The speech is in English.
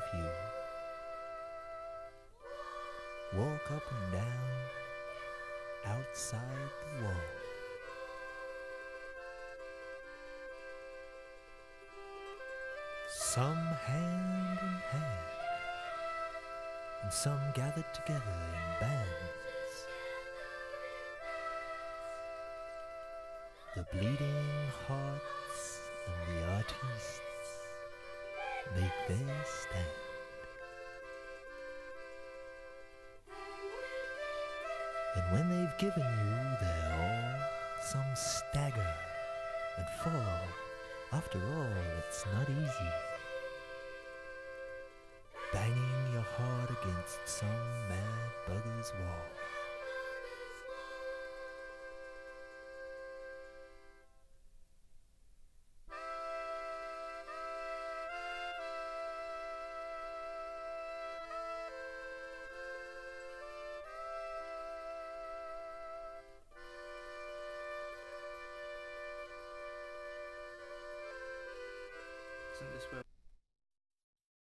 you. Walk up and down outside the wall. Some hand in hand, and some gathered together in bands. The bleeding hearts and the artists make their stand. And when they've given you their all, some stagger and fall. After all, it's not easy. Banging your heart against some mad bugger's wall. Isn't this where